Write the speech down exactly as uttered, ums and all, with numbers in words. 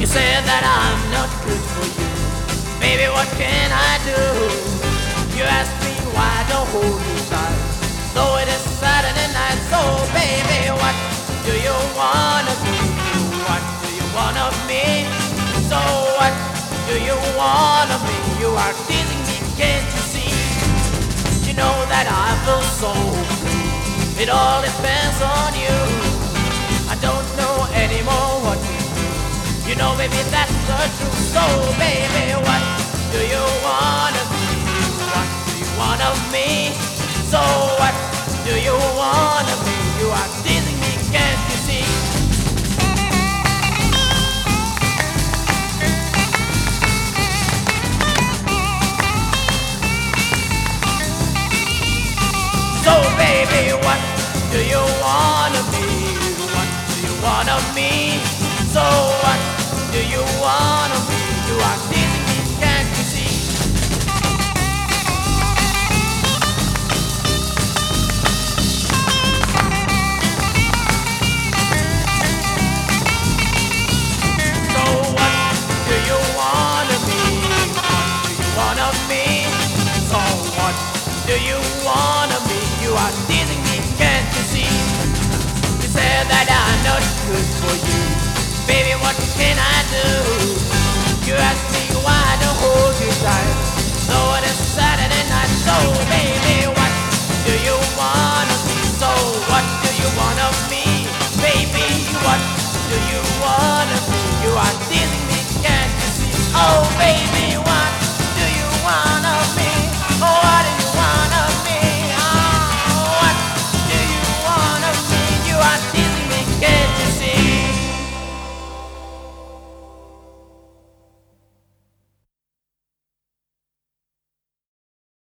You say that I'm not good for you. Baby, what can I do? You ask me why I don't hold you tight, though it is Saturday night. So baby, what do you wanna do? What do you want of me? So what do you want of me? You are teasing me, can't you see? You know that I feel so blue. It all depends on you. I don't know anymore what to do. You know, baby, that's the truth. So baby, what do you want of me? What do you want of me? So what do you want of me? You are teasing me, can't you see? So baby, what do you want of me? What do you want of me? So what do you want of me? You are teasing me, can't you see? So what do you want of me? What do you want of me? So what do you want of me? You are teasing me, can't you see? You said that I'm not good for you. Baby, what can I do? You ask me why I don't hold you tight, though it is Saturday night. So baby, what do you want of me? So what do you want of me? Baby, what do you want of me? You are teasing me, can't you see? Oh baby.